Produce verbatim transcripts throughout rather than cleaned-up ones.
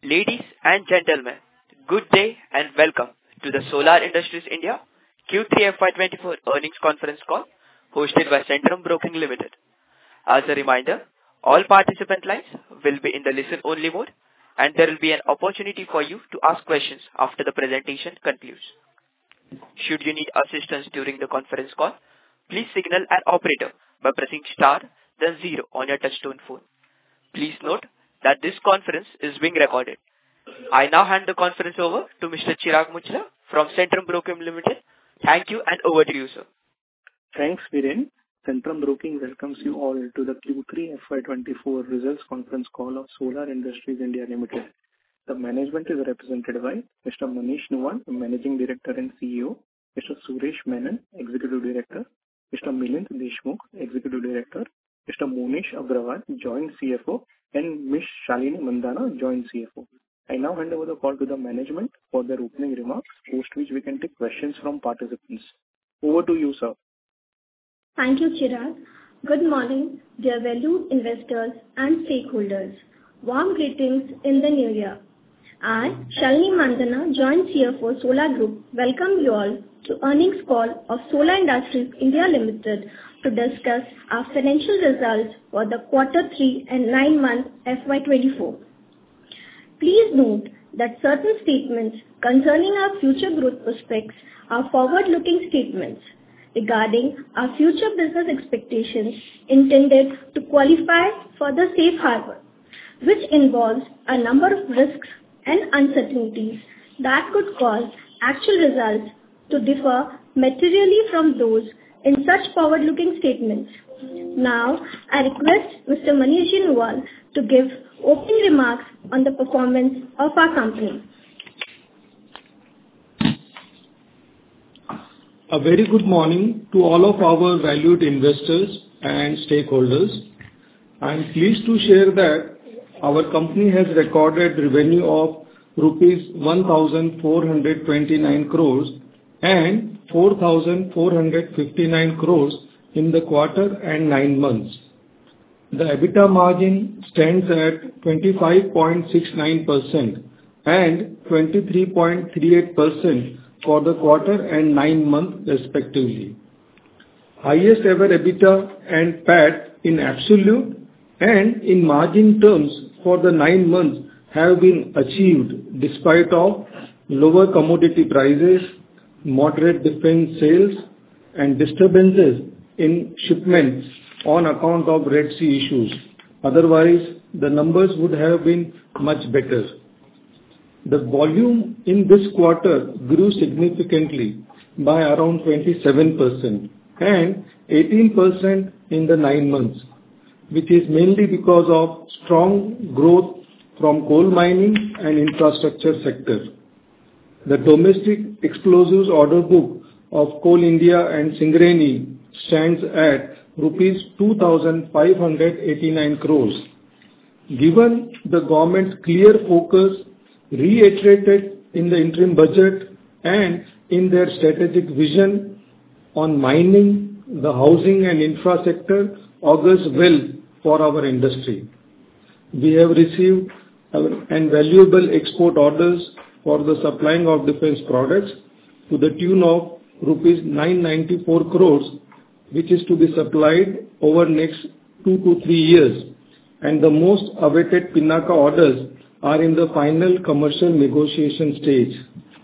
Ladies and gentlemen, good day and welcome to the Solar Industries India Q three F Y twenty-four earnings conference call hosted by Centrum Broking Limited. As a reminder, all participant lines will be in the listen-only mode, and there will be an opportunity for you to ask questions after the presentation concludes. Should you need assistance during the conference call, please signal an operator by pressing star then zero on your touchtone phone. Please note that this conference is being recorded. I now hand the conference over to Mister Chirag Muchhala from Centrum Broking Limited. Thank you, and over to you, sir. Thanks, Viren. Centrum Broking welcomes you all to the Q three F Y twenty-four results conference call of Solar Industries India Limited. The management is represented by Mister Manish Nuwal, Managing Director and C E O, Mister Suresh Menon, Executive Director, Mister Milind Deshmukh, Executive Director, Mister Monesh Agrawal, Joint C F O, and Miss Shalini Mandana, Joint C F O. I now hand over the call to the management for their opening remarks, post which we can take questions from participants. Over to you, sir. Thank you, Chirag. Good morning, dear valued investors and stakeholders. Warm greetings in the new year. I, Shalini Mandana, Joint C F O, Solar Group, welcome you all to earnings call of Solar Industries India Limited to discuss our financial results for the quarter three and nine months F Y twenty-four. Please note that certain statements concerning our future growth prospects are forward-looking statements regarding our future business expectations intended to qualify for the safe harbor, which involves a number of risks and uncertainties that could cause actual results to differ materially from those in such forward-looking statements. Now, I request Mister Manish Nuwal to give opening remarks on the performance of our company. A very good morning to all of our valued investors and stakeholders. I am pleased to share that our company has recorded revenue of rupees one thousand four hundred twenty-nine crores and four thousand four hundred fifty-nine crores in the quarter and nine months. The EBITDA margin stands at twenty-five point six nine percent and twenty-three point three eight percent for the quarter and nine months respectively. Highest ever EBITDA and P A T in absolute and in margin terms for the nine months have been achieved despite of lower commodity prices, moderate defense sales, and disturbances in shipments on account of Red Sea issues. Otherwise, the numbers would have been much better. The volume in this quarter grew significantly by around twenty-seven percent and eighteen percent in the nine months, which is mainly because of strong growth from coal mining and infrastructure sector. The domestic explosives order book of Coal India and Singareni stands at rupees two thousand five hundred eighty-nine crores. Given the government's clear focus reiterated in the interim budget and in their strategic vision on mining, the housing and infra sector augurs well for our industry. We have received and valuable export orders for the supplying of defense products to the tune of rupees nine hundred ninety-four crores, which is to be supplied over next two to three years, and the most awaited Pinaka orders are in the final commercial negotiation stage.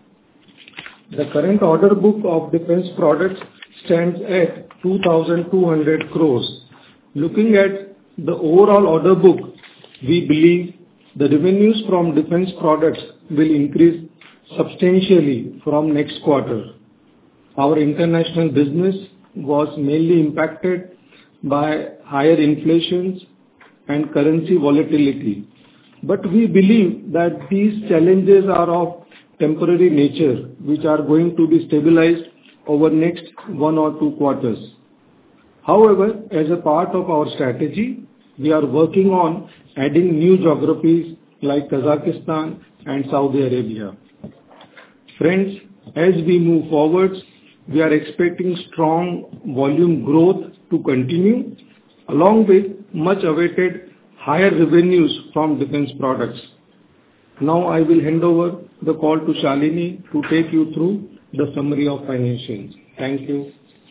The current order book of defense products stands at two thousand two hundred crores. Looking at the overall order book, we believe the revenues from defense products will increase substantially from next quarter. Our international business was mainly impacted by higher inflations and currency volatility. But we believe that these challenges are of temporary nature, which are going to be stabilized over next one or two quarters. However, as a part of our strategy, we are working on adding new geographies like Kazakhstan and Saudi Arabia. Friends, as we move forward, we are expecting strong volume growth to continue, along with much awaited higher revenues from defense products. Now I will hand over the call to Shalini to take you through the summary of financials. Thank you.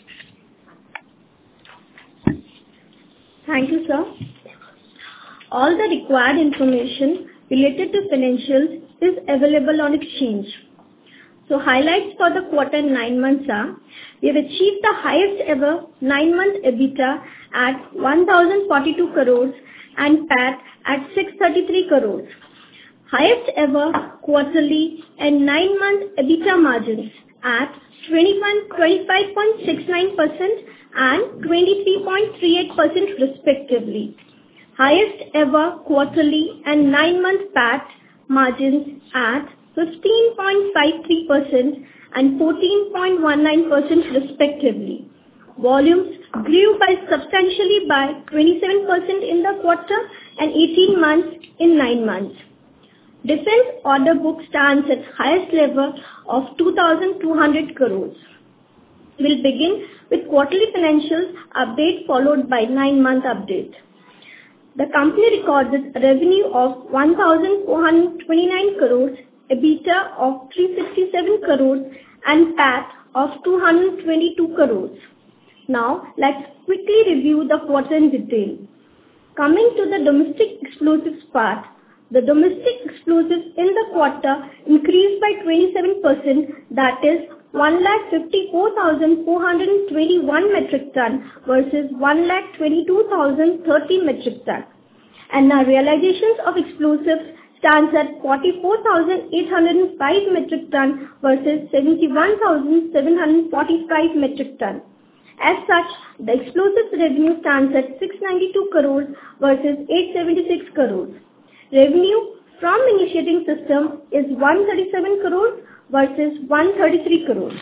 Thank you, sir. All the required information related to financials is available on exchange. So highlights for the quarter and nine months are, we have achieved the highest ever nine-month EBITDA at one thousand forty-two crores and P A T at six hundred thirty-three crores. Highest ever quarterly and nine-month EBITDA margins at twenty-one, twenty-five point six nine percent and twenty-three point three eight percent respectively. Highest ever quarterly and nine-month P A T margins at fifteen point five three percent and fourteen point one nine percent respectively. Volumes grew by substantially by twenty-seven percent in the quarter and eighteen months in nine months. Defense order book stands at highest level of two thousand two hundred crores. We'll begin with quarterly financials update followed by nine-month update. The company recorded a revenue of one thousand four hundred twenty-nine crores, EBITDA of three hundred sixty-seven crores and P A T of two hundred twenty-two crores. Now let's quickly review the quarter in detail. Coming to the domestic explosives part, the domestic explosives in the quarter increased by twenty-seven percent, that is one lakh fifty-four thousand four hundred twenty-one metric ton versus one lakh twenty-two thousand thirty metric ton. And our realizations of explosives stands at forty-four thousand eight hundred five metric ton versus seventy-one thousand seven hundred forty-five metric ton. As such, the explosives revenue stands at six hundred ninety-two crores versus eight hundred seventy-six crores. Revenue from initiating system is one hundred thirty-seven crores versus one hundred thirty-three crores.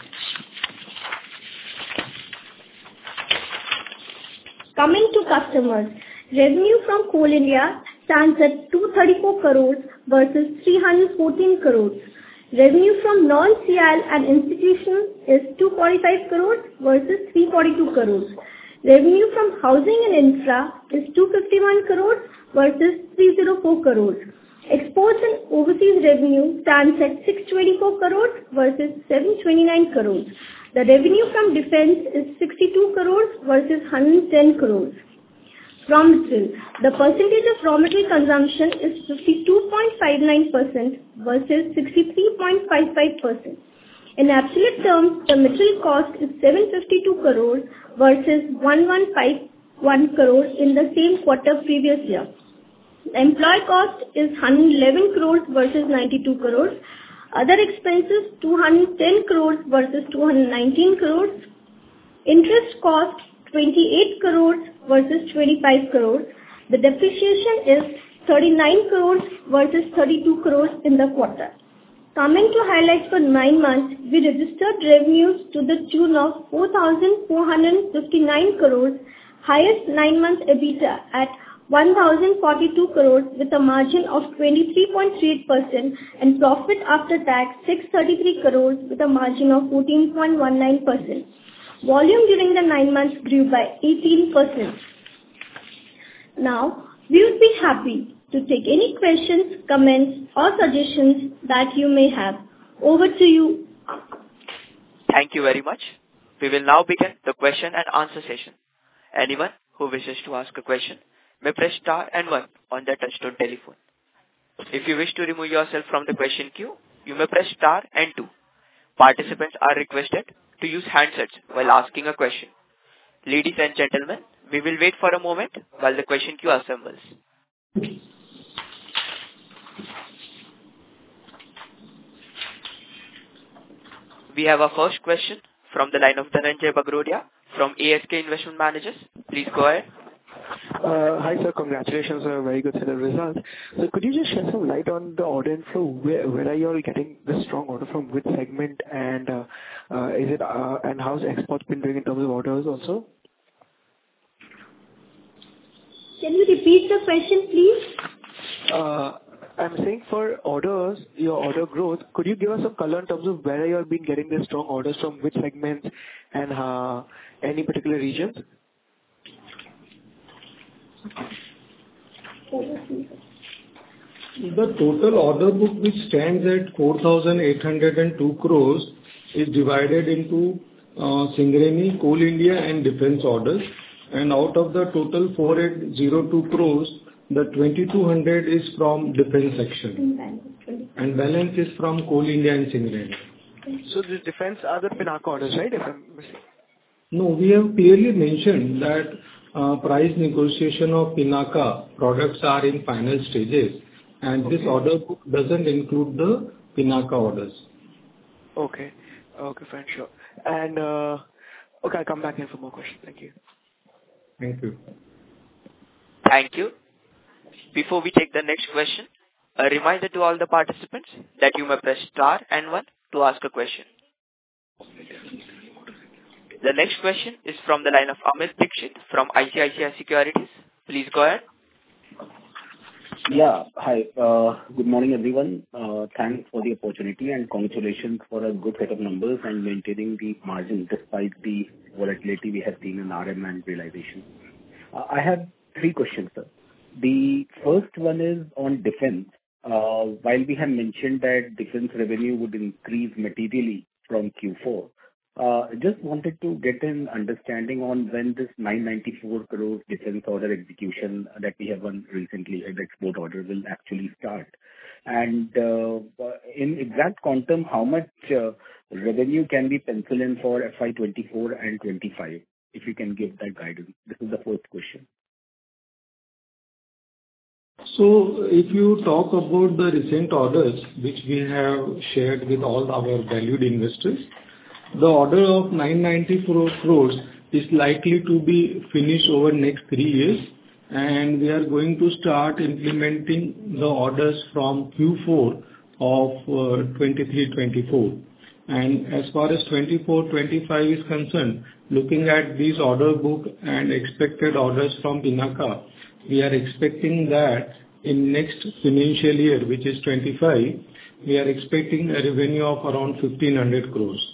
Coming to customers, revenue from Coal India stands at two hundred thirty-four crores versus three hundred fourteen crores. Revenue from non-C I L and institutions is two hundred forty-five crores versus three hundred forty-two crores. Revenue from housing and infra is two hundred fifty-one crores versus three hundred four crores. Exports and overseas revenue stands at six hundred twenty-four crores versus seven hundred twenty-nine crores. The revenue from defense is sixty-two crores versus one hundred ten crores. Raw material. The percentage of raw material consumption is fifty-two point five nine percent versus sixty-three point five five percent. In absolute terms, the material cost is seven hundred fifty-two crores versus one thousand one hundred fifty-one crores in the same quarter previous year. The employee cost is one hundred eleven crores versus ninety-two crores. Other expenses two hundred ten crores versus two hundred nineteen crores. Interest cost twenty-eight crores versus twenty-five crores. The depreciation is thirty-nine crores versus thirty-two crores in the quarter. Coming to highlights for nine months, we registered revenues to the tune of four thousand four hundred fifty-nine crores, highest nine-month EBITDA at one thousand forty-two crores with a margin of twenty-three point three eight percent and profit after tax six hundred thirty-three crores with a margin of fourteen point one nine percent. Volume during the nine months grew by eighteen percent. Now, we would be happy to take any questions, comments or suggestions that you may have. Over to you. Thank you very much. We will now begin the question and answer session. Anyone who wishes to ask a question may press star and one on their touchtone telephone. If you wish to remove yourself from the question queue, you may press star and two. Participants are requested to use handsets while asking a question. Ladies and gentlemen, we will wait for a moment while the question queue assembles. We have our first question from the line of Dhananjay Bagrodia from A S K Investment Managers. Please go ahead. Uh, hi sir, congratulations on a very good set of results. So could you just shed some light on the order inflow? Where, where are you all getting this strong order from? Which segment, and uh, uh, is it uh, and how's exports been doing in terms of orders also? Can you repeat the question, please? Uh, I'm saying for orders, your order growth, could you give us some color in terms of where you have been getting these strong orders from, which segments, and uh, any particular regions? The total order book, which stands at four thousand eight hundred two crores, is divided into uh, Singareni, Coal India, and defense orders. And out of the total four thousand eight hundred two crores, the twenty-two hundred is from defense section, and balance is from Coal India and Singareni. So the defense are the Pinaka orders, right? If I'm missing. No, we have clearly mentioned that uh, price negotiation of Pinaka products are in final stages, and Okay. this order book doesn't include the Pinaka orders. Okay. Okay, fine, sure. And, uh, okay, I'll come back in for more questions. Thank you. Thank you. Thank you. Before we take the next question, a reminder to all the participants that you may press star and one to ask a question. The next question is from the line of Amit Dixit from I C I C I Securities. Please go ahead. Yeah. Hi. Uh Good morning, everyone. Uh Thanks for the opportunity and congratulations for a good set of numbers and maintaining the margin despite the volatility we have seen in R M and realization. Uh, I have three questions, sir. The first one is on defense. Uh While we have mentioned that defense revenue would increase materially from Q four, Uh, just wanted to get an understanding on when this nine hundred ninety-four crore defense order execution that we have won recently, an export order, will actually start. And uh, in exact quantum, how much uh, revenue can be penciled in for F Y twenty-four and twenty-five, if you can give that guidance? This is the first question. So if you talk about the recent orders, which we have shared with all our valued investors, the order of nine hundred ninety-four crores is likely to be finished over next three years, and we are going to start implementing the orders from Q four of twenty-three twenty-four. And as far as twenty-four twenty-five is concerned, looking at this order book and expected orders from Pinaka, we are expecting that in next financial year, which is twenty-five, we are expecting a revenue of around fifteen hundred crores.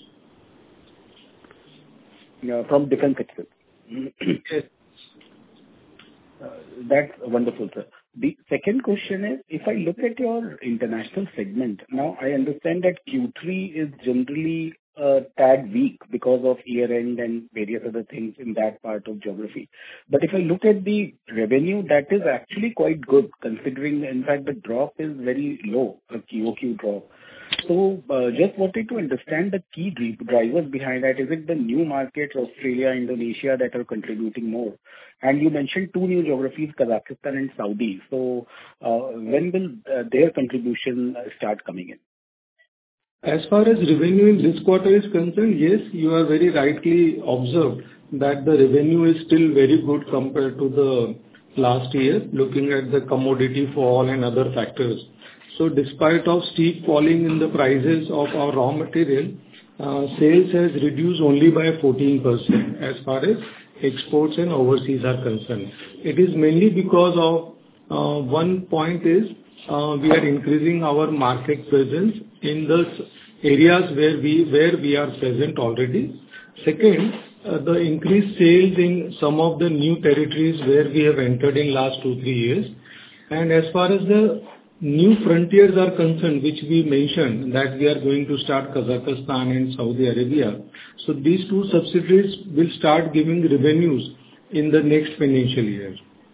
Uh, from defense itself. Yes. Uh, That's wonderful, sir. The second question is, if I look at your international segment, now I understand that Q three is generally a tad weak because of year-end and various other things in that part of geography. But if I look at the revenue, that is actually quite good, considering, in fact, the drop is very low, a Q O Q drop. So, uh, just wanted to understand the key dri- drivers behind that. Is it the new markets, Australia, Indonesia, that are contributing more? And you mentioned two new geographies, Kazakhstan and Saudi. So, uh, when will uh, their contribution uh, start coming in? As far as revenue in this quarter is concerned, yes, you are very rightly observed that the revenue is still very good compared to the last year, looking at the commodity fall and other factors. So despite of steep falling in the prices of our raw material, uh, sales has reduced only by fourteen percent as far as exports and overseas are concerned. It is mainly because of uh, one point is uh, we are increasing our market presence in the areas where we where we are present already. Second, uh, the increased sales in some of the new territories where we have entered in last two three years. And as far as the new frontiers are concerned, which we mentioned that we are going to start Kazakhstan and Saudi Arabia. So these two subsidiaries will start giving revenues in the next financial year.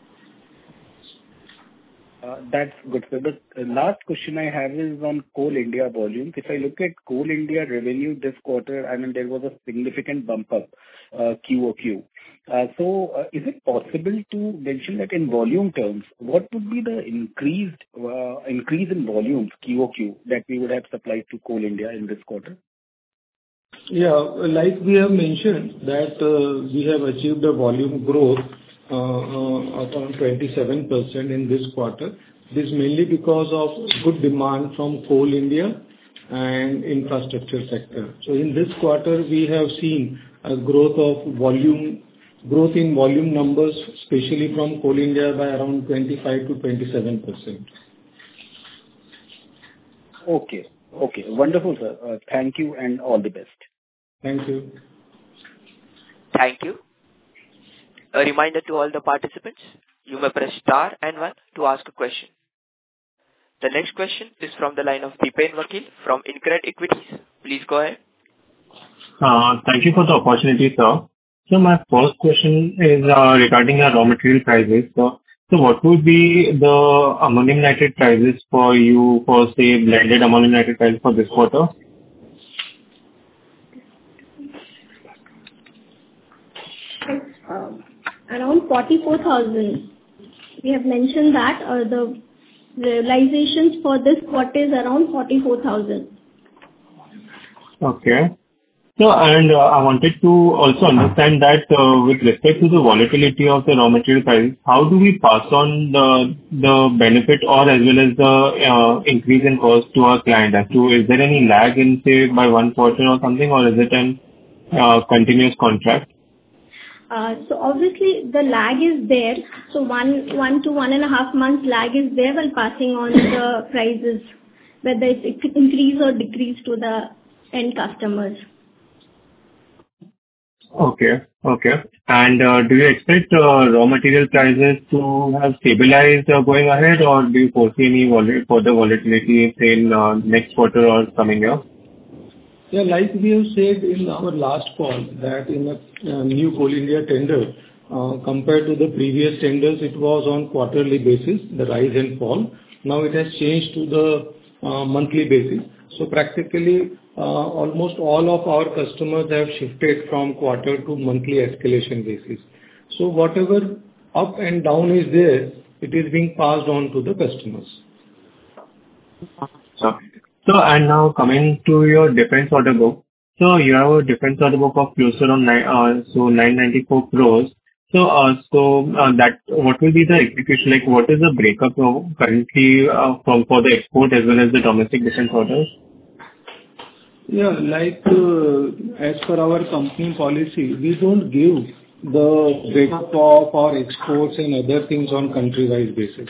Uh, That's good, sir. The uh, last question I have is on Coal India volumes. If I look at Coal India revenue this quarter, I mean, there was a significant bump up, uh, Q O Q. Uh, So, uh, is it possible to mention that in volume terms, what would be the increased uh, increase in volumes, Q O Q, that we would have supplied to Coal India in this quarter? Yeah, like we have mentioned that uh, we have achieved a volume growth uh, uh, of around twenty-seven percent in this quarter. This mainly because of good demand from Coal India and infrastructure sector. So in this quarter, we have seen a growth of volume, growth in volume numbers, especially from Coal India, by around twenty-five to twenty-seven percent. Okay. Okay. Wonderful, sir. Uh, Thank you and all the best. Thank you. Thank you. A reminder to all the participants, you may press star and one to ask a question. The next question is from the line of Dipen Vakil from InCred Equities. Please go ahead. Uh, Thank you for the opportunity, sir. So my first question is uh, regarding the raw material prices. So, so what would be the ammonium nitrate prices for you for, say, blended ammonium nitrate prices for this quarter? Uh, around forty-four thousand. We have mentioned that uh, the realizations for this quarter is around forty-four thousand. Okay. So, and uh, I wanted to also understand that uh, with respect to the volatility of the raw material prices, how do we pass on the the benefit or as well as the uh, increase in cost to our client? As to, is there any lag in, say, by one quarter or something, or is it an uh, continuous contract? Uh, so obviously the lag is there. So one one to one and a half months lag is there while passing on the prices, whether it's increase or decrease to the end customers. Okay. Okay. And uh, do you expect uh, raw material prices to have stabilized uh, going ahead, or do you foresee any vol- further volatility say in uh, next quarter or coming year? Yeah, like we have said in our last call, that in a uh, new Coal India tender, uh, compared to the previous tenders, it was on quarterly basis, the rise and fall. Now it has changed to the uh, monthly basis. So practically, uh, almost all of our customers have shifted from quarter to monthly escalation basis. So whatever up and down is there, it is being passed on to the customers. So, so and now coming to your defense order book. So you have a defense order book of closer on nine, uh, so nine ninety-four crores. So, uh, so uh, that what will be the execution? Like, what is the breakup of currently uh, from for the export as well as the domestic defense orders? Yeah, like uh, as per our company policy, we don't give the breakup of our exports and other things on country-wise basis.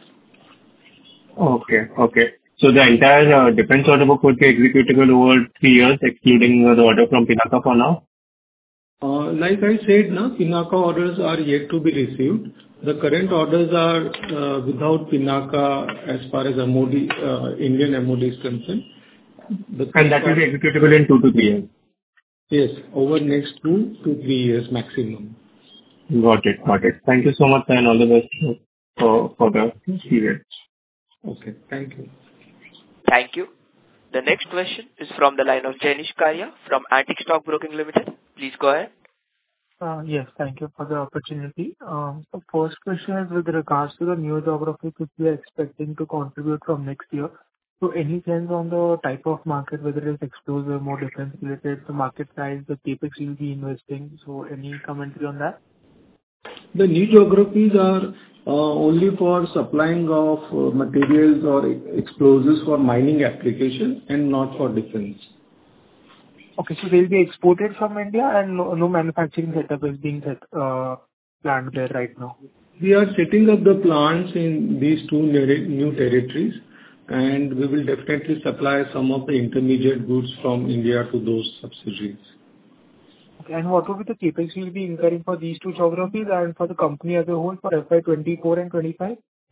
Okay, okay. So the entire uh, defense order book would be executable over three years, excluding uh, the order from Pinaka for now? Uh, Like I said, na, Pinaka orders are yet to be received. The current orders are uh, without Pinaka as far as M O D, uh, Indian M O D is concerned. The And that will be executable in two to three years? Yes, over next two to three years maximum. Got it, got it. Thank you so much and all the best for, for the period. Okay, thank you. Thank you. The next question is from the line of Jenish Karia from Antique Stock Broking Limited. Please go ahead. Uh, Yes, thank you for the opportunity. Um, The first question is with regards to the new geography which we are expecting to contribute from next year. So any sense on the type of market, whether it's explosive, more defense related, the market size, the CapEx you'll be investing? So any commentary on that? The new geographies are uh, only for supplying of uh, materials or e- explosives for mining application and not for defense. Okay, so they'll be exported from India and no, no manufacturing setup is being set, uh, planned there right now. We are setting up the plants in these two neri- new territories, and we will definitely supply some of the intermediate goods from India to those subsidiaries. Okay, and what will be the CapEx you'll be incurring for these two geographies and for the company as a whole for F Y twenty-four and twenty-five?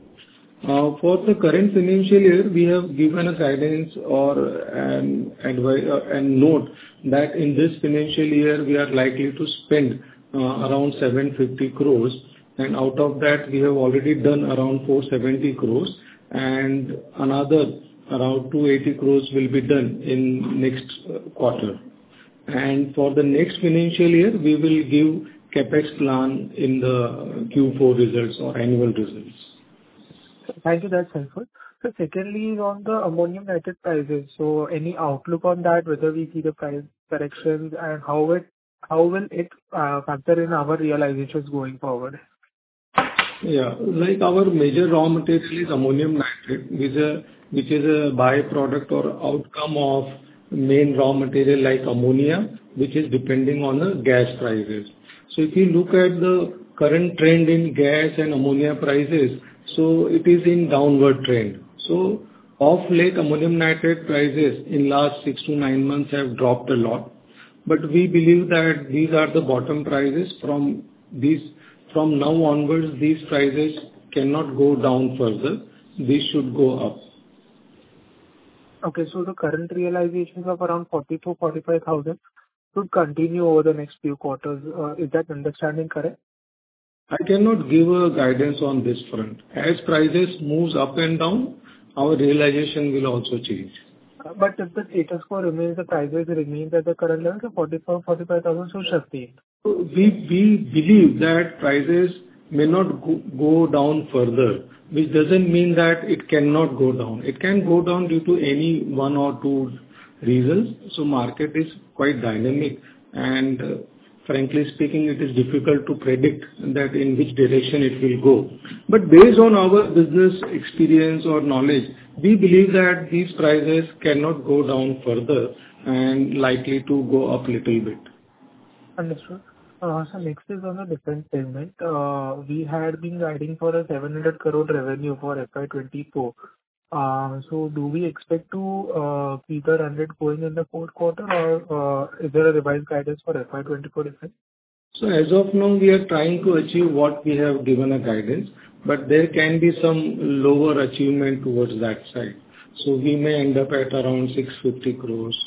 Uh, For the current financial year, we have given a guidance or an advi- uh, and note that in this financial year, we are likely to spend uh, around seven hundred fifty crores, and out of that, we have already done around four hundred seventy crores, and another around two hundred eighty crores will be done in next uh, quarter. And for the next financial year, we will give CapEx plan in the Q four results or annual results. Thank you. That's helpful. So secondly, is on the ammonium nitrate prices. So any outlook on that, whether we see the price corrections and how it, how will it uh, factor in our realizations going forward? Yeah. Like our major raw material is ammonium nitrate, which is a which is a byproduct or outcome of main raw material like ammonia, which is depending on the gas prices. So if you look at the current trend in gas and ammonia prices, so it is in downward trend. So of late, ammonium nitrate prices in last six to nine months have dropped a lot. But we believe that these are the bottom prices. From these, from now onwards, these prices cannot go down further. These should go up. Okay, so the current realizations of around forty to forty-five thousand should continue over the next few quarters. Uh, Is that understanding correct? I cannot give a guidance on this front. As prices moves up and down, our realization will also change. Uh, But if the status quo remains, the prices remain at the current level, so forty-four, forty-five thousand should sustain. So We we believe that prices may not go go down further, which doesn't mean that it cannot go down. It can go down due to any one or two reasons. So Market is quite dynamic, and uh, frankly speaking, it is difficult to predict that in which direction it will go. But Based on our business experience or knowledge, we believe that these prices cannot go down further and likely to go up little bit. Understood. Uh, So next is on the defense segment. Uh, We had been guiding for a seven hundred crore revenue for F Y twenty-four. Uh, So do we expect to uh, keep the run rate going in the fourth quarter, or uh, is there a revised guidance for F Y twenty-four defense? So As of now, we are trying to achieve what we have given a guidance, but there can be some lower achievement towards that side. So We may end up at around six hundred fifty crores.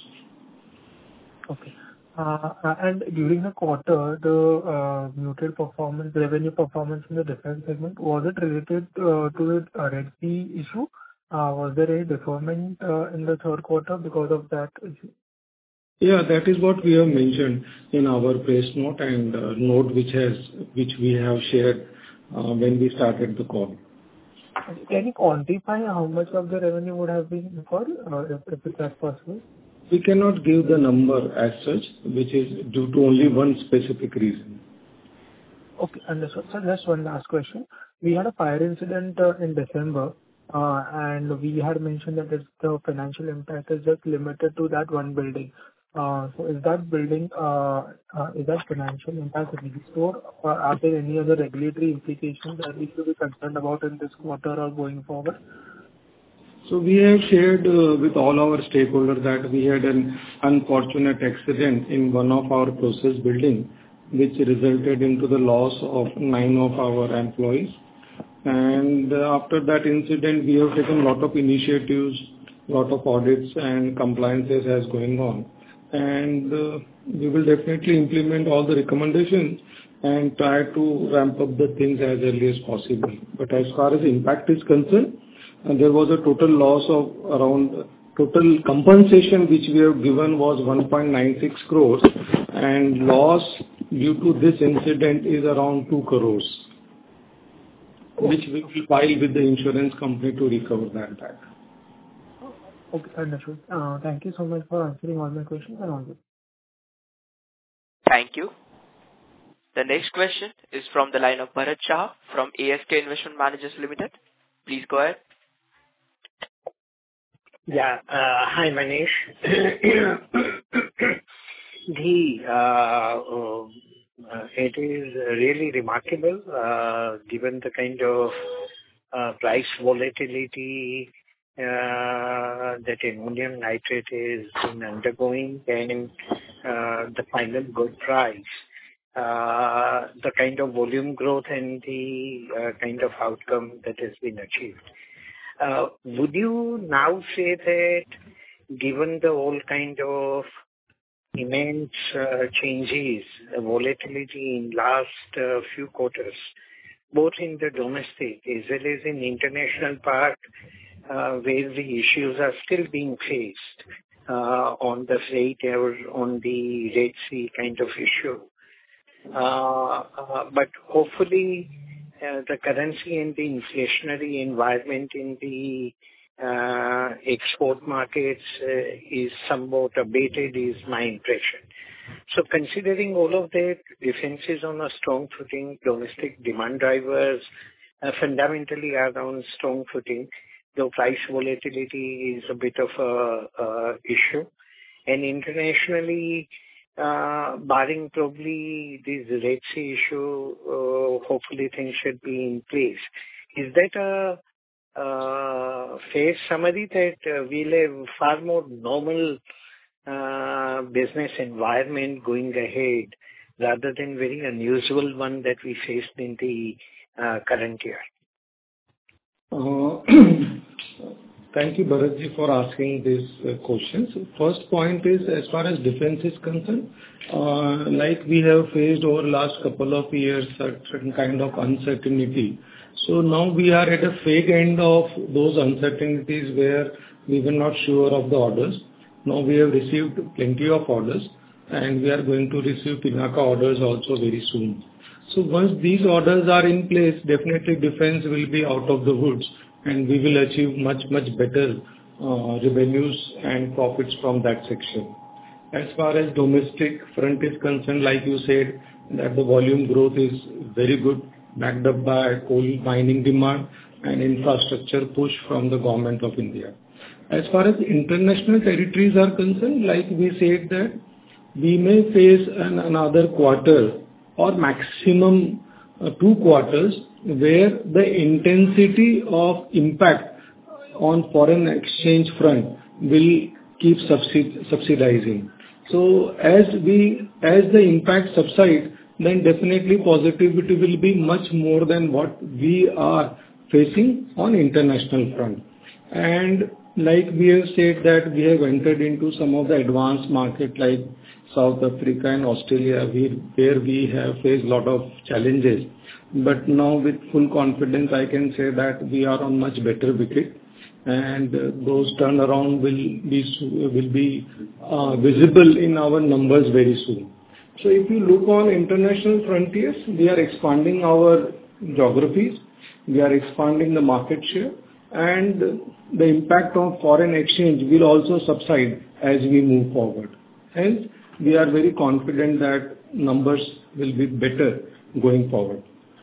Okay. Uh, uh, And during the quarter, the uh, muted performance, revenue performance in the defense segment, was it related uh, to the uh, Red Sea issue? Uh, Was there a deferment uh, in the third quarter because of that issue? Yeah, that is what we have mentioned in our press note and uh, note which has which we have shared uh, when we started the call. Can you quantify how much of the revenue would have been deferred, uh, if if it's that possible? We cannot give the number as such, which is due to only one specific reason. Okay, understood. So just one last question. We had a fire incident uh, in December, uh, and we had mentioned that it's the financial impact is just limited to that one building. Uh, So is that building, uh, uh, is that financial impact restored, or are there any other regulatory implications that we should be concerned about in this quarter or going forward? So we have shared uh, with all our stakeholders that we had an unfortunate accident in one of our process building, which resulted into the loss of nine of our employees. And uh, after that incident, we have taken a lot of initiatives, lot of audits and compliances as going on. And uh, we will definitely implement all the recommendations and try to ramp up the things as early as possible. But as far as impact is concerned, and there was a total loss of around total compensation which we have given was one point nine six crores, and loss due to this incident is around two crores, which we will file with the insurance company to recover that back. Okay, understood. Uh, Thank you so much for answering all my questions and all this. Thank you. The next question is from the line of Bharat Shah from A S K Investment Managers Limited. Please go ahead. Yeah. uh, Hi, Manish. The uh, um, uh, It is really remarkable, uh, given the kind of uh, price volatility uh, that ammonium nitrate is undergoing and uh, the final good price, uh, the kind of volume growth and the uh, kind of outcome that has been achieved. Uh, Would you now say that given the all kind of immense uh, changes, uh, volatility in last uh, few quarters, both in the domestic as well as in international part, uh, where the issues are still being faced uh, on the freight or on the Red Sea kind of issue. Uh, uh, But hopefully, Uh, the currency and the inflationary environment in the uh, export markets uh, is somewhat abated, is my impression. So considering all of that, defense is on a strong footing, domestic demand drivers uh, fundamentally are on strong footing, though price volatility is a bit of a, a issue. And internationally, Uh, barring probably this Red Sea issue, uh, hopefully things should be in place. Is that a uh, fair summary that uh, we'll have far more normal uh, business environment going ahead rather than very unusual one that we faced in the uh, current year? Uh, Thank you, Bharatji, for asking these uh, questions. First point is, as far as defense is concerned, uh, like we have faced over last couple of years, certain kind of uncertainty. So now we are at a fag end of those uncertainties where we were not sure of the orders. Now we have received plenty of orders, and we are going to receive Pinaka orders also very soon. So once these orders are in place, definitely defense will be out of the woods, and we will achieve much, much better uh, revenues and profits from that section. As far as domestic front is concerned, like you said, that the volume growth is very good, backed up by coal mining demand and infrastructure push from the Government of India. As far as international territories are concerned, like we said that we may face an, another quarter or maximum uh, two quarters where the intensity of impact on foreign exchange front will keep subsid- subsidizing. So as we, as the impact subside, then definitely positivity will be much more than what we are facing on international front. And like we have said that we have entered into some of the advanced market like South Africa and Australia, we, where we have faced a lot of challenges. But now with full confidence, I can say that we are on much better wicket, and uh, those turnaround will be will be uh, visible in our numbers very soon. So if you look on international frontiers, we are expanding our geographies, we are expanding the market share, and the impact of foreign exchange will also subside as we move forward. Hence, we are very confident that numbers will be better going forward.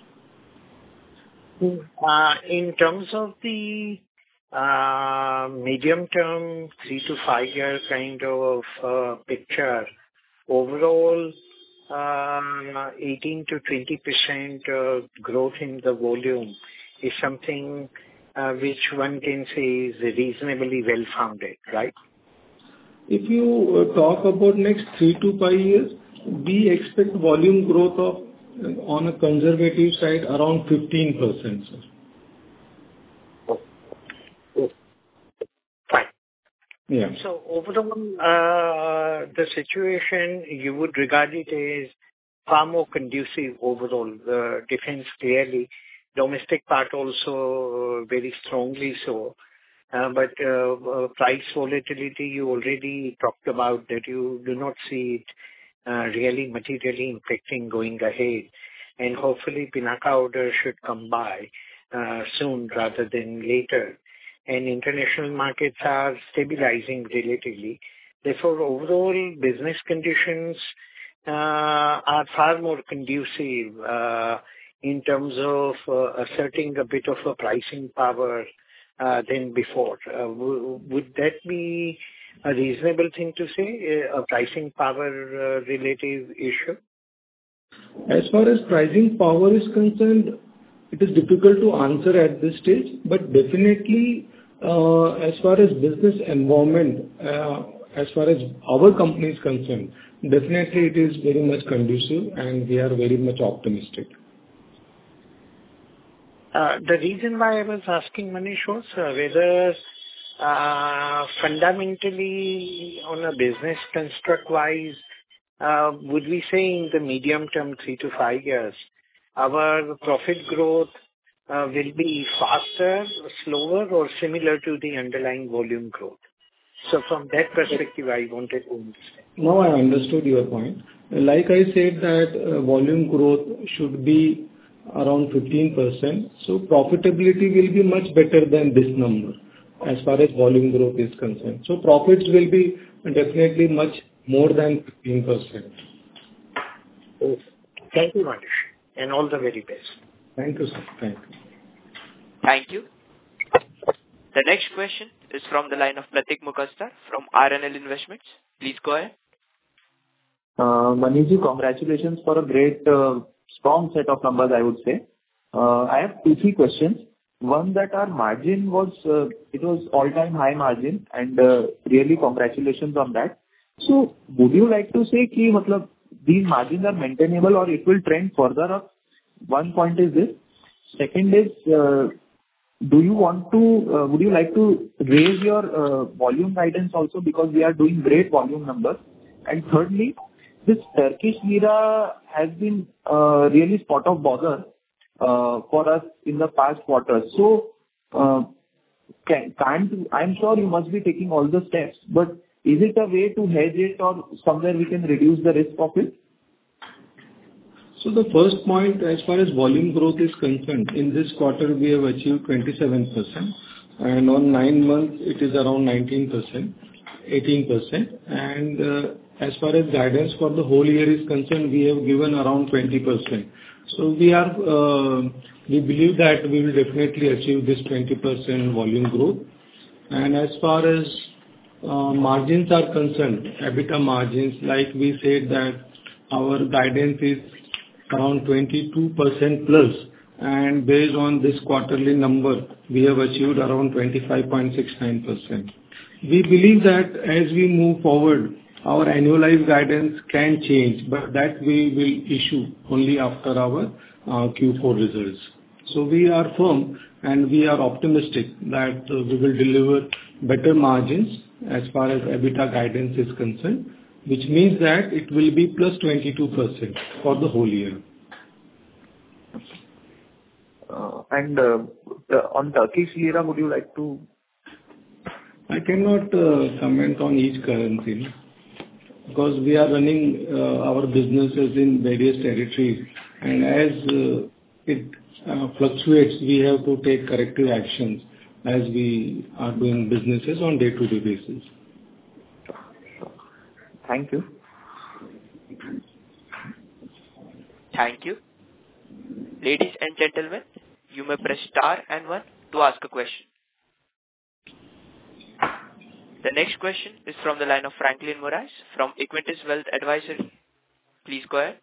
Uh, in terms of the uh, medium-term, three to five-year kind of uh, picture, overall, uh, eighteen to twenty percent uh, growth in the volume is something uh, which one can say is reasonably well-founded, right? If you uh, talk about next three to five years, we expect volume growth of, uh, on a conservative side, around fifteen percent, sir. Oh. Oh. Fine. Yeah. So overall, uh, the situation, you would regard it as far more conducive overall. The defense clearly, domestic part also very strongly so. Uh, but uh, uh, price volatility, you already talked about that you do not see it uh, really materially impacting going ahead. And hopefully Pinaka order should come by uh, soon rather than later. And international markets are stabilizing relatively. Therefore, overall business conditions uh, are far more conducive uh, in terms of uh, asserting a bit of a pricing power Uh, than before. Uh, w- would that be a reasonable thing to say, uh, a pricing power uh, relative issue? As far as pricing power is concerned, it is difficult to answer at this stage, but definitely, uh, as far as business environment, uh, as far as our company is concerned, definitely it is very much conducive, and we are very much optimistic. Uh, the reason why I was asking Manish was uh, whether uh, fundamentally on a business construct wise, uh, would we say in the medium term, three to five years, our profit growth uh, will be faster, slower, or similar to the underlying volume growth? So from that perspective, I wanted to understand. Now I understood your point. Like I said that uh, volume growth should be around fifteen percent. So profitability will be much better than this number as far as volume growth is concerned. So profits will be definitely much more than fifteen percent. Thank you, Manish, and all the very best. Thank you, sir. Thank you. Thank you. The next question is from the line of Pratik Mukasdar from R N L Investments. Please go ahead. Uh, Manishji, congratulations for a great, uh, strong set of numbers, I would say. Uh, I have two, three questions. One, that our margin was, uh, it was all-time high margin, and uh, really congratulations on that. So would you like to say ki, matlab, these margins are maintainable or it will trend further up? One point is this. Second is, uh, do you want to, uh, would you like to raise your uh, volume guidance also, because we are doing great volume numbers? And thirdly, this Turkish lira has been uh, really spot of bother uh, for us in the past quarters. So, uh, can, can't, I'm sure you must be taking all the steps, but is it a way to hedge it, or somewhere we can reduce the risk of it? So the first point, as far as volume growth is concerned, in this quarter we have achieved twenty-seven percent, and on nine months it is around nineteen percent, eighteen percent. And uh, as far as guidance for the whole year is concerned, we have given around twenty percent. So we are, uh, we believe that we will definitely achieve this twenty percent volume growth. And as far as uh, margins are concerned, EBITDA margins, like we said that our guidance is around twenty-two percent plus, and based on this quarterly number, we have achieved around twenty-five point six nine percent. We believe that as we move forward, our annualized guidance can change, but that we will issue only after our uh, Q four results. So we are firm and we are optimistic that uh, we will deliver better margins as far as EBITDA guidance is concerned, which means that it will be plus twenty-two percent for the whole year. Uh, and uh, on Turkish lira, would you like to? I cannot uh, comment on each currency, because we are running uh, our businesses in various territories, and as uh, it uh, fluctuates, we have to take corrective actions as we are doing businesses on day-to-day basis. Thank you. Thank you. Ladies and gentlemen, you may press star and one to ask a question. The next question is from the line of Franklin Moraes from Equentis Wealth Advisory. Please go ahead.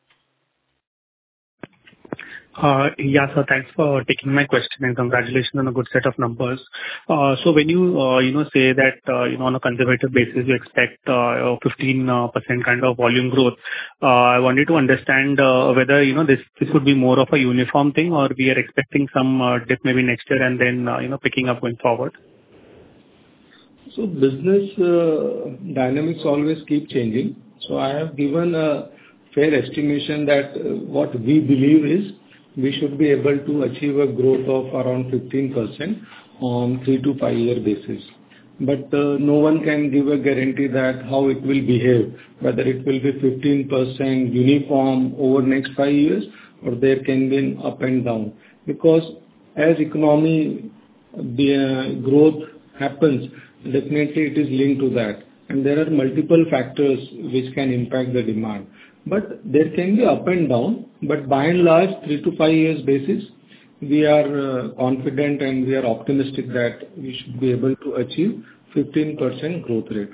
Uh, yeah, sir. Thanks for taking my question and congratulations on a good set of numbers. Uh, so when you, uh, you know, say that, uh, you know, on a conservative basis, you expect uh, fifteen percent kind of volume growth, uh, I wanted to understand uh, whether, you know, this, this would be more of a uniform thing, or we are expecting some uh, dip maybe next year and then, uh, you know, picking up going forward. So business uh, dynamics always keep changing. So I have given a fair estimation that uh, what we believe is we should be able to achieve a growth of around fifteen percent on three to five year basis. But uh, no one can give a guarantee that how it will behave, whether it will be fifteen percent uniform over next five years, or there can be an up and down. Because as economy the uh, growth happens, definitely it is linked to that. And there are multiple factors which can impact the demand. But there can be up and down, but by and large, three to five years basis, we are uh, confident and we are optimistic that we should be able to achieve fifteen percent growth rate.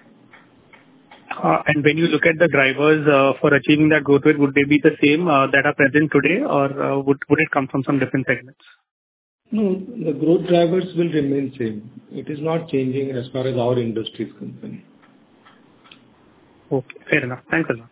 Uh, and when you look at the drivers uh, for achieving that growth rate, would they be the same uh, that are present today, or uh, would, would it come from some different segments? No, the growth drivers will remain same. It is not changing as far as our industry is concerned. Okay, fair enough. Thanks a lot.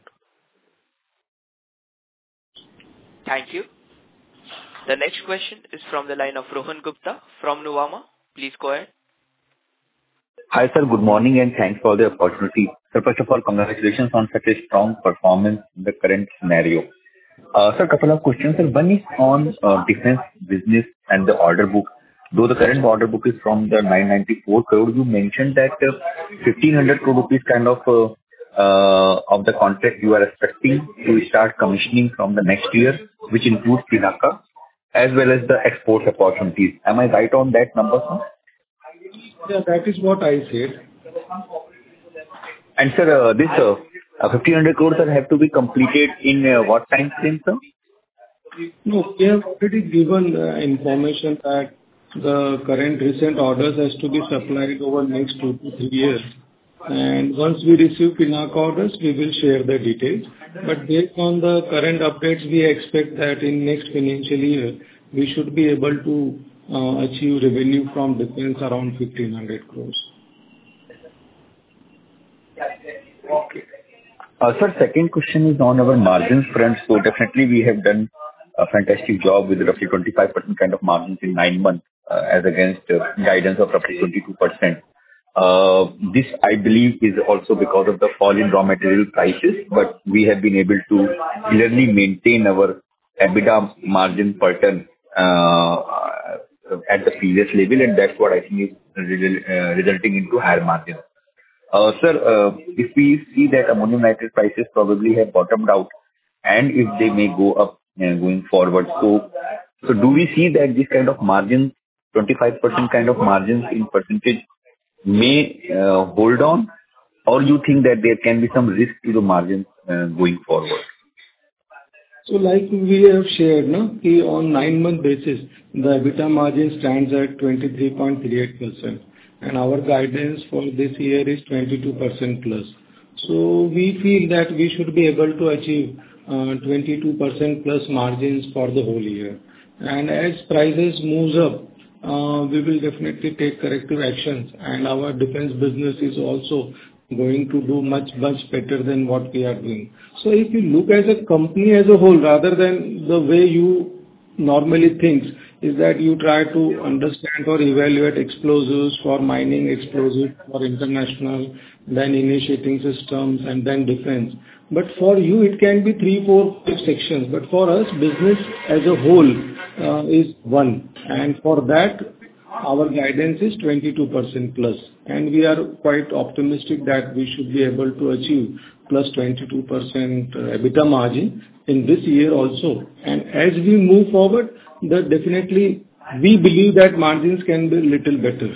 Thank you. The next question is from the line of Rohan Gupta from Nuvama. Please go ahead. Hi, sir. Good morning, and thanks for the opportunity. So first of all, congratulations on such a strong performance in the current scenario. Uh, sir, a couple of questions. Sir, one is on uh, defense business and the order book. Though the current order book is from the nine ninety-four crore, you mentioned that uh, fifteen hundred crore rupees kind of uh, uh, of the contract you are expecting to start commissioning from the next year, which includes Pinaka, as well as the export opportunities. Am I right on that number, sir? Yeah, that is what I said. And sir, uh, this uh, uh, fifteen hundred crores sir, have to be completed in uh, what time frame, sir? No, we have already given uh, information that the current recent orders has to be supplied over next two to three years. And once we receive Pinaka orders, we will share the details. But based on the current updates, we expect that in next financial year, we should be able to uh, achieve revenue from defense around fifteen hundred crores. Okay. Uh, sir, second question is on our margins front. So definitely we have done a fantastic job with roughly twenty-five percent kind of margins in nine months, uh, as against uh, guidance of roughly twenty-two percent. Uh, This, I believe, is also because of the fall in raw material prices, but we have been able to clearly maintain our EBITDA margin per ton uh, at the previous level, and that's what I think is result- uh, resulting into higher margins. Uh, Sir, uh, if we see that ammonium nitrate prices probably have bottomed out, and if they may go up uh, going forward, so so do we see that this kind of margins, twenty-five percent kind of margins in percentage, may uh, hold on, or you think that there can be some risk to the margins uh, going forward? So like we have shared, no, ki on nine-month basis, the EBITDA margin stands at twenty-three point three eight percent, and our guidance for this year is twenty-two percent plus. So we feel that we should be able to achieve uh, twenty-two percent plus margins for the whole year. And as prices moves up, uh, we will definitely take corrective actions, and our defense business is also going to do much, much better than what we are doing. So if you look as a company as a whole, rather than the way you normally think, is that you try to understand or evaluate explosives for mining, explosives for international, then initiating systems, and then defense. But for you, it can be three, four, five sections. But for us, business as a whole uh, is one. And for that, our guidance is twenty-two percent plus, and we are quite optimistic that we should be able to achieve plus twenty-two percent EBITDA margin in this year also. And as we move forward, that definitely we believe that margins can be little better.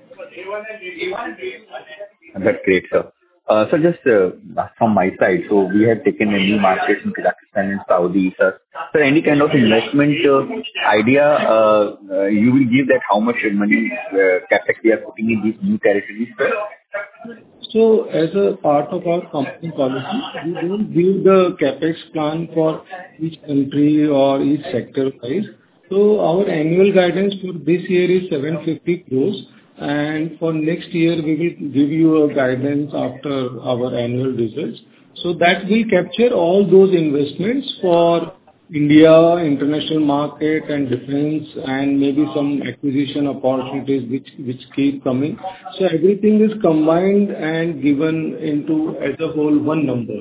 That's great, sir. Uh, So just uh, from my side, so we have taken a new market in Kazakhstan and Saudi, sir. So any kind of investment uh, idea uh, uh, you will give that how much money uh, CapEx we are putting in these new territories, sir? So as a part of our company policy, we don't give the CapEx plan for each country or each sector wise. So our annual guidance for this year is seven hundred fifty crores, and for next year we will give you a guidance after our annual results. So that will capture all those investments for India, international market and defense, and maybe some acquisition opportunities which which keep coming. So everything is combined and given into, as a whole, one number.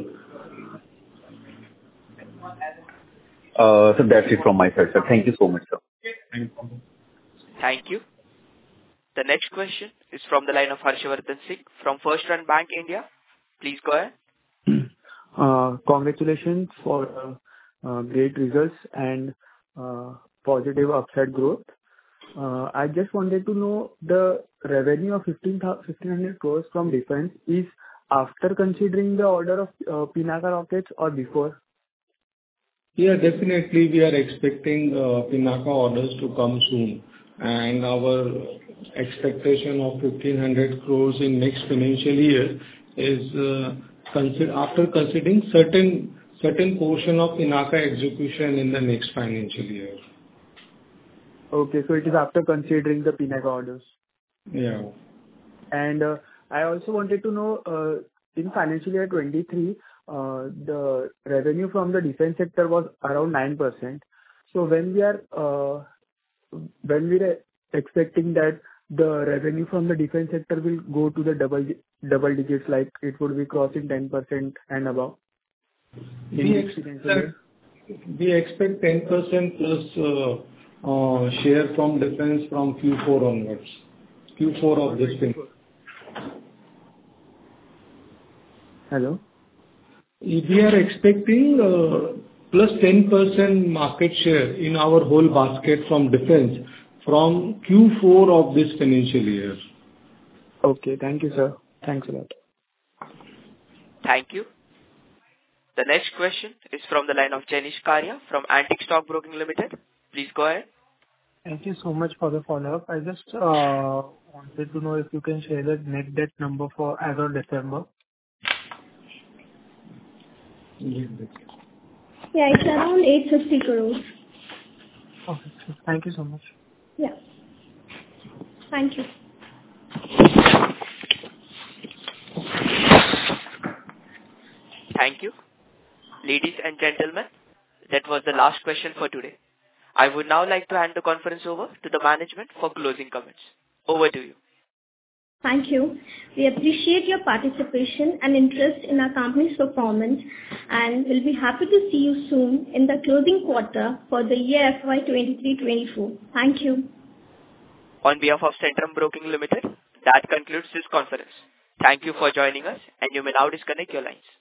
Uh, So that's it from my side, sir. Thank you so much, sir. Thank you. Thank you. The next question is from the line of Harshvardhan Singh from First Run Bank India. Please go ahead. Uh, Congratulations for uh, uh, great results and uh, positive upside growth. Uh, I just wanted to know the revenue of fifteen hundred crores from defense is after considering the order of uh, Pinaka rockets or before? Yeah, definitely we are expecting uh, Pinaka orders to come soon, and our expectation of fifteen hundred crores in next financial year is uh, consider after considering certain certain portion of Pinaka execution in the next financial year. Okay, so it is after considering the Pinaka orders. Yeah. And uh, I also wanted to know, uh, in financial year twenty-three, uh, the revenue from the defense sector was around nine percent. So when we are uh, when we are expecting that the revenue from the defense sector will go to the double double digits, like it would be crossing ten percent and above? We expect, we expect ten percent plus uh, uh, share from defense from Q four onwards. Q four of this thing. Hello? We are expecting uh, plus ten percent market share in our whole basket from defense from Q four of this financial year. Okay, thank you, sir. Thanks a lot. Thank you. The next question is from the line of Jenish Karia from Antique Stock Broking Limited. Please go ahead. Thank you so much for the follow-up. I just uh, wanted to know if you can share the net debt number for as of December. Yeah, it's around eight hundred fifty crores. Okay, thank you so much. Yeah. Thank you. Thank you. Ladies and gentlemen, that was the last question for today. I would now like to hand the conference over to the management for closing comments. Over to you. Thank you. We appreciate your participation and interest in our company's performance, and we'll be happy to see you soon in the closing quarter for the year F Y twenty-three twenty-four. Thank you. On behalf of Centrum Broking Limited, that concludes this conference. Thank you for joining us, and you may now disconnect your lines.